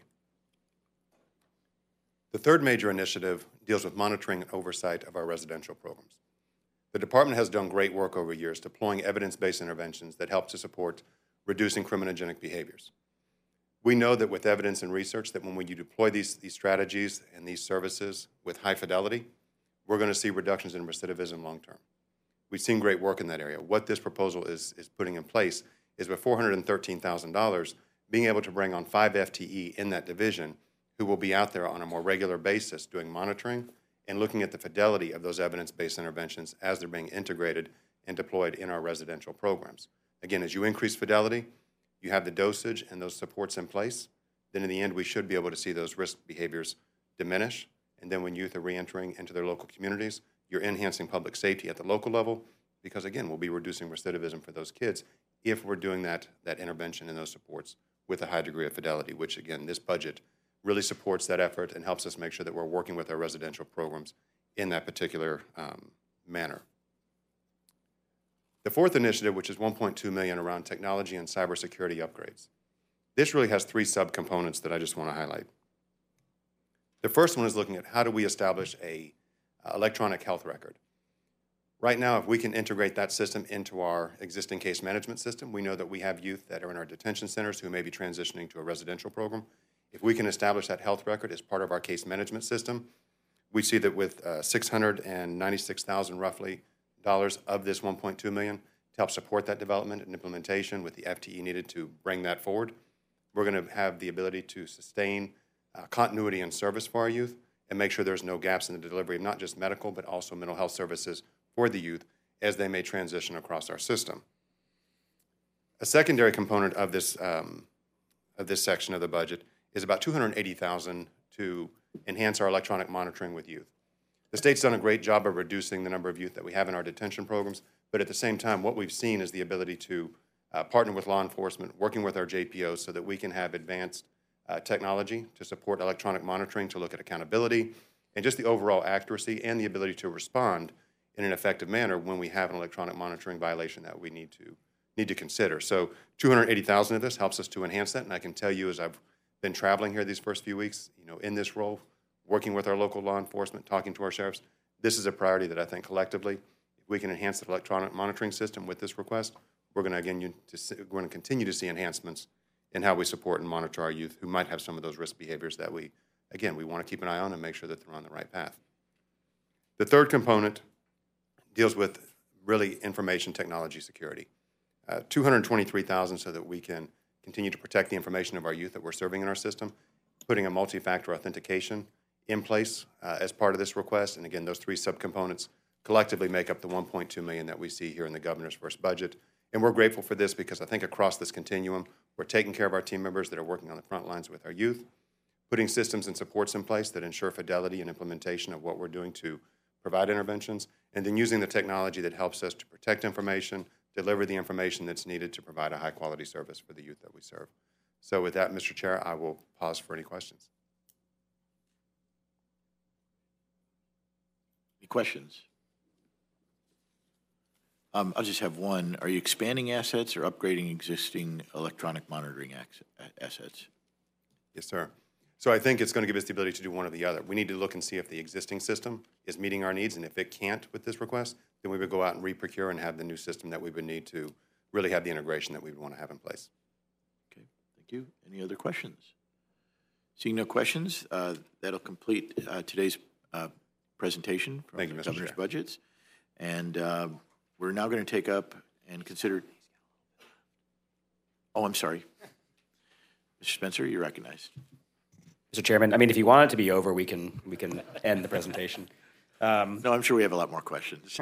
The third major initiative deals with monitoring and oversight of our residential programs. The department has done great work over years deploying evidence-based interventions that help to support reducing criminogenic behaviors. We know that with evidence and research that when we deploy these, these strategies and these services with high fidelity, we're going to see reductions in recidivism long-term. We've seen great work in that area. What this proposal is, is putting in place is with four hundred thirteen thousand dollars, being able to bring on five F T E in that division who will be out there on a more regular basis doing monitoring and looking at the fidelity of those evidence-based interventions as they're being integrated and deployed in our residential programs. Again, as you increase fidelity, you have the dosage and those supports in place, then in the end we should be able to see those risk behaviors diminish, and then when youth are reentering into their local communities, you're enhancing public safety at the local level because, again, we'll be reducing recidivism for those kids if we're doing that, that intervention and those supports with a high degree of fidelity, which, again, this budget really supports that effort and helps us make sure that we're working with our residential programs in that particular um, manner. The fourth initiative, which is one point two million dollars around technology and cybersecurity upgrades. This really has three subcomponents that I just want to highlight. The first one is looking at how do we establish a uh, electronic health record. Right now, if we can integrate that system into our existing case management system, we know that we have youth that are in our detention centers who may be transitioning to a residential program. If we can establish that health record as part of our case management system, we see that with uh, six hundred ninety-six thousand dollars roughly dollars of this one point two million dollars to help support that development and implementation with the F T E needed to bring that forward, we're going to have the ability to sustain uh, continuity and service for our youth and make sure there's no gaps in the delivery of not just medical but also mental health services for the youth as they may transition across our system. A secondary component of this, um, of this section of the budget is about two hundred eighty thousand dollars to enhance our electronic monitoring with youth. The state's done a great job of reducing the number of youth that we have in our detention programs, but at the same time, what we've seen is the ability to uh, partner with law enforcement, working with our J P Os so that we can have advanced uh, technology to support electronic monitoring, to look at accountability, and just the overall accuracy and the ability to respond in an effective manner when we have an electronic monitoring violation that we need to need to consider. So two hundred eighty thousand of this helps us to enhance that, and I can tell you as I've been traveling here these first few weeks, you know, in this role, working with our local law enforcement, talking to our sheriffs, this is a priority that I think collectively, if we can enhance the electronic monitoring system with this request, we're going to again you, to see, we're going to continue to see enhancements in how we support and monitor our youth who might have some of those risk behaviors that we, again, we want to keep an eye on and make sure that they're on the right path. The third component deals with really information technology security. Uh, two hundred twenty-three thousand dollars so that we can continue to protect the information of our youth that we're serving in our system, putting a multi-factor authentication in place uh, as part of this request. And again, those three subcomponents collectively make up the one point two million dollars that we see here in the governor's first budget. And we're grateful for this because I think across this continuum, we're taking care of our team members that are working on the front lines with our youth, putting systems and supports in place that ensure fidelity and implementation of what we're doing to provide interventions, and then using the technology that helps us to protect information, deliver the information that's needed to provide a high-quality service for the youth that we serve. So with that, Mister Chair, I will pause for any questions. Any questions? Um, I'll just have one. Are you expanding assets or upgrading existing electronic monitoring ac- assets? Yes, sir. So I think it's going to give us the ability to do one or the other. We need to look and see if the existing system is meeting our needs, and if it can't with this request, then we would go out and re-procure and have the new system that we would need to really have the integration that we would want to have in place. Okay, thank you. Any other questions? Seeing no questions, uh, that'll complete uh, today's uh, presentation from Thank you, the Mister Governor's Chair. budgets. And uh, we're now going to take up and consider. Oh, I'm sorry. Mister Spencer, you're recognized. Mister Chairman, I mean, if you want it to be over, we can, we can end the presentation. Um, No, I'm sure we have a lot more questions.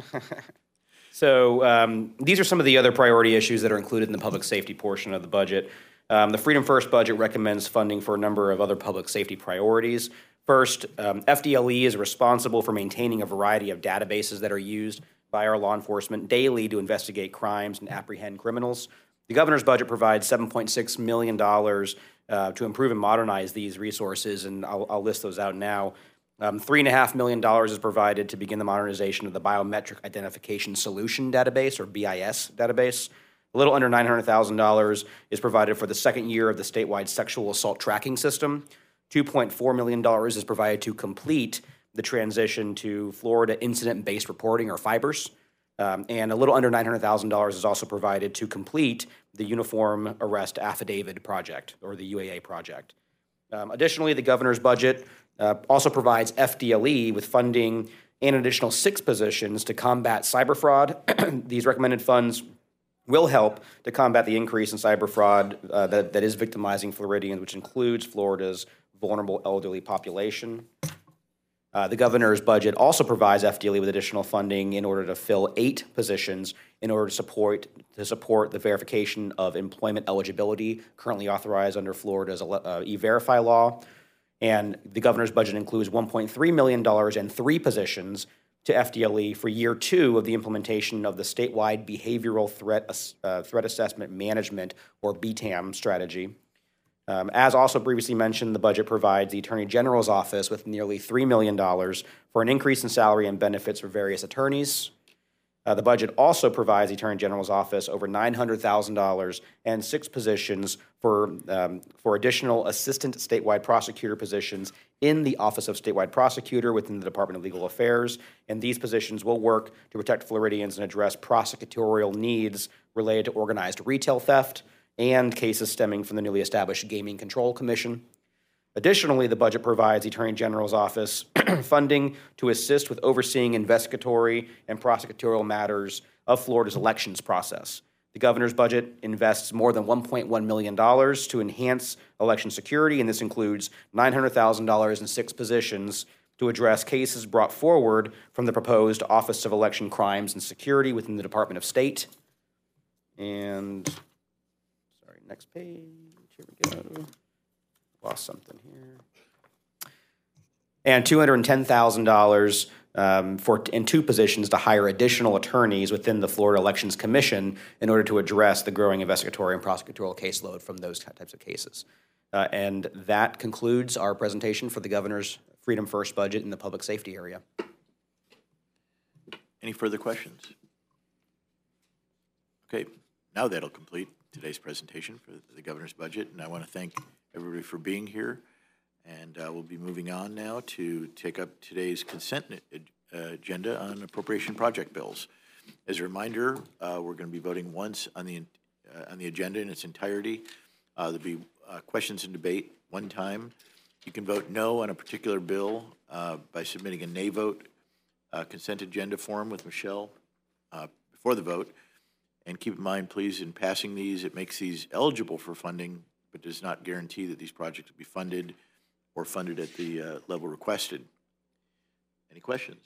So um, these are some of the other priority issues that are included in the public safety portion of the budget. Um, the Freedom First budget recommends funding for a number of other public safety priorities. First, um, F D L E is responsible for maintaining a variety of databases that are used by our law enforcement daily to investigate crimes and apprehend criminals. The governor's budget provides seven point six million dollars uh, to improve and modernize these resources, and I'll, I'll list those out now. Um, three and a half million dollars is provided to begin the modernization of the Biometric Identification Solution Database, or B I S database. A little under nine hundred thousand dollars is provided for the second year of the statewide sexual assault tracking system. two point four million dollars is provided to complete the transition to Florida incident-based reporting, or FIBERS. Um, and a little under nine hundred thousand dollars is also provided to complete the Uniform Arrest Affidavit project, or the U A A project. Um, additionally, the governor's budget uh, also provides F D L E with funding and an additional six positions to combat cyber fraud. These recommended funds will help to combat the increase in cyber fraud uh, that, that is victimizing Floridians, which includes Florida's vulnerable elderly population. Uh, the governor's budget also provides F D L E with additional funding in order to fill eight positions in order to support to support the verification of employment eligibility currently authorized under Florida's uh, E-Verify law. And the governor's budget includes one point three million dollars and three positions to F D L E for year two of the implementation of the statewide behavioral threat uh, threat assessment management, or B T A M, strategy. Um, as also previously mentioned, the budget provides the Attorney General's office with nearly three million dollars for an increase in salary and benefits for various attorneys. Uh, the budget also provides the Attorney General's office over nine hundred thousand dollars and six positions for, um, for additional assistant statewide prosecutor positions in the Office of Statewide Prosecutor within the Department of Legal Affairs. And these positions will work to protect Floridians and address prosecutorial needs related to organized retail theft and cases stemming from the newly established Gaming Control Commission. Additionally, the budget provides the Attorney General's office funding to assist with overseeing investigatory and prosecutorial matters of Florida's elections process. The governor's budget invests more than one point one million dollars to enhance election security, and this includes nine hundred thousand dollars in six positions to address cases brought forward from the proposed Office of Election Crimes and Security within the Department of State. And next page, here we go. Lost something here. And two hundred ten thousand dollars um, for in two positions to hire additional attorneys within the Florida Elections Commission in order to address the growing investigatory and prosecutorial caseload from those types of cases. Uh, and that concludes our presentation for the governor's Freedom First budget in the public safety area. Any further questions? Okay, now that'll complete today's presentation for the governor's budget, and I want to thank everybody for being here. And uh, we'll be moving on now to take up today's consent uh, agenda on appropriation project bills. As a reminder, uh, we're going to be voting once on the uh, on the agenda in its entirety. Uh, there'll be uh, questions and debate one time. You can vote no on a particular bill uh, by submitting a nay vote uh, consent agenda form with Michelle uh, before the vote. And keep in mind, please, in passing these, it makes these eligible for funding, but does not guarantee that these projects will be funded or funded at the uh, level requested. Any questions?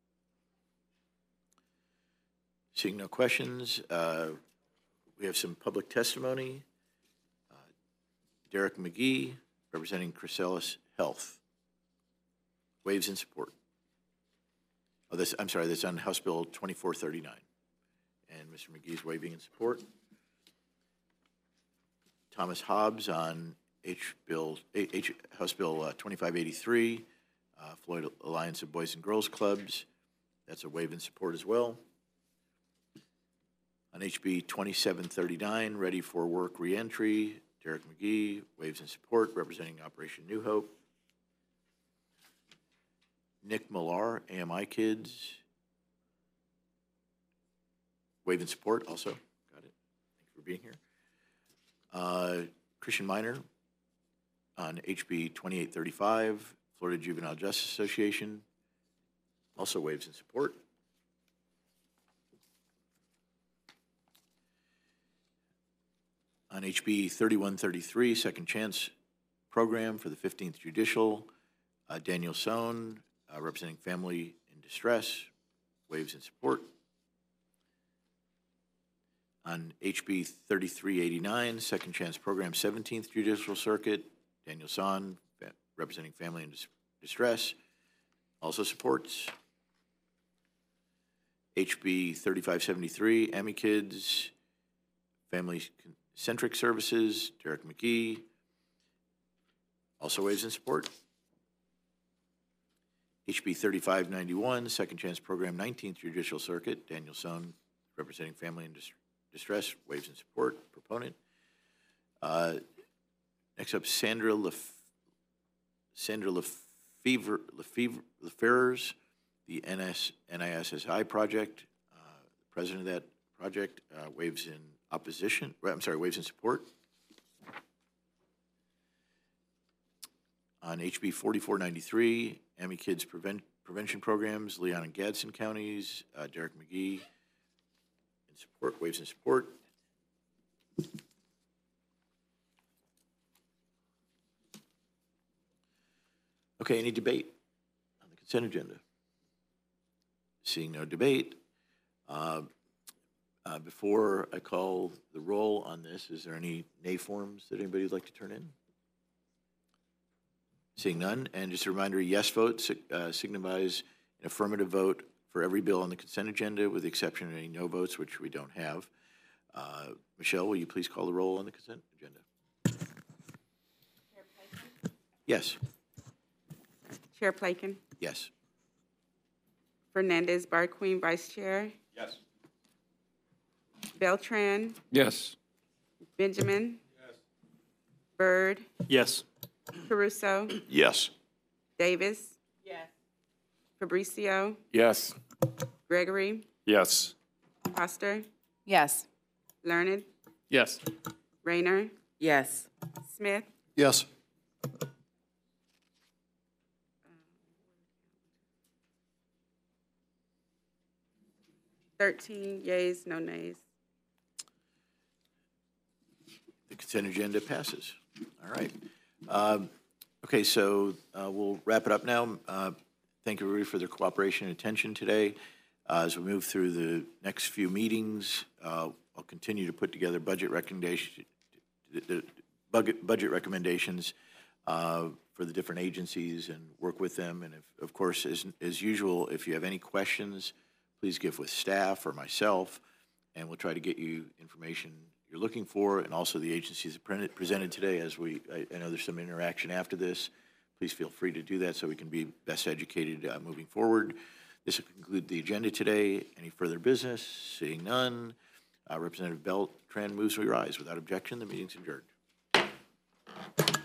Seeing no questions, uh, we have some public testimony. Uh, Derek McGee, representing Chrysalis Health. Waves in support. Oh, this, I'm sorry, that's on House Bill twenty-four thirty-nine. and Mister McGee is waiving in support. Thomas Hobbs on H Bill, H, House Bill uh, twenty-five eighty-three, uh, Floyd Alliance of Boys and Girls Clubs. That's a waive in support as well. On H B twenty-seven thirty-nine, Ready for Work Reentry, Derek McGee, waives in support, representing Operation New Hope. Nick Millar, A M I Kids, waive in support also. Got it. Thank you for being here. Uh, Christian Minor on H B twenty-eight thirty-five, Florida Juvenile Justice Association, also waives in support. On H B thirty-one thirty-three, Second Chance Program for the fifteenth Judicial, uh, Daniel Sohn, uh, representing Family in Distress, waives in support. On H B thirty-three eighty-nine, Second Chance Program, seventeenth Judicial Circuit, Daniel Sohn, fa- representing Family in Dis- Distress, also supports. H B thirty-five seventy-three, A M I Kids, Family Centric Services, Derek McGee, also waives in support. H B thirty-five ninety-one, Second Chance Program, nineteenth Judicial Circuit, Daniel Sohn, representing Family in Dis- Distress, waives in support, proponent. Uh, next up, Sandra Lef- Sandra Lefevre, Lefevre, Lefevre's, the N S, N I S S I project, uh, president of that project, uh, waives in opposition, I'm sorry, waives in support. On H B forty-four ninety-three, A M I Kids Prevent, Prevention Programs, Leon and Gadsden Counties, uh, Derek McGee, in support, waives in support. Okay, any debate on the consent agenda? Seeing no debate, uh, uh, before I call the roll on this, is there any nay forms that anybody would like to turn in? Seeing none, and just a reminder, yes vote sig- uh, signifies an affirmative vote for every bill on the consent agenda, with the exception of any no votes, which we don't have. Uh, Michelle, will you please call the roll on the consent agenda? Yes. Chair Plakin, Yes. Fernandez Barquin, Vice Chair, Yes. Beltran, Yes. Benjamin, Byrd, Yes. Caruso, Yes. Davis, Fabricio, Yes. Gregory, Yes. Foster, Yes. Learned, Yes. Rayner, Yes. Smith, Yes. thirteen yeas, no nays. The consent agenda passes. All right. Um, Okay, so uh, we'll wrap it up now. Uh, Thank everybody for their cooperation and attention today. Uh, As we move through the next few meetings, uh, I'll continue to put together budget recommendation, the- the budget budget recommendations uh, for the different agencies and work with them. And if, of course, as as usual, if you have any questions, please give with staff or myself, and we'll try to get you information you're looking for, and also the agencies pre- presented today. As we, I, I know there's some interaction after this. Please feel free to do that so we can be best educated uh, moving forward. This will conclude the agenda today. Any further business? Seeing none, uh, Representative Beltran moves we rise. Without objection, the meeting's adjourned.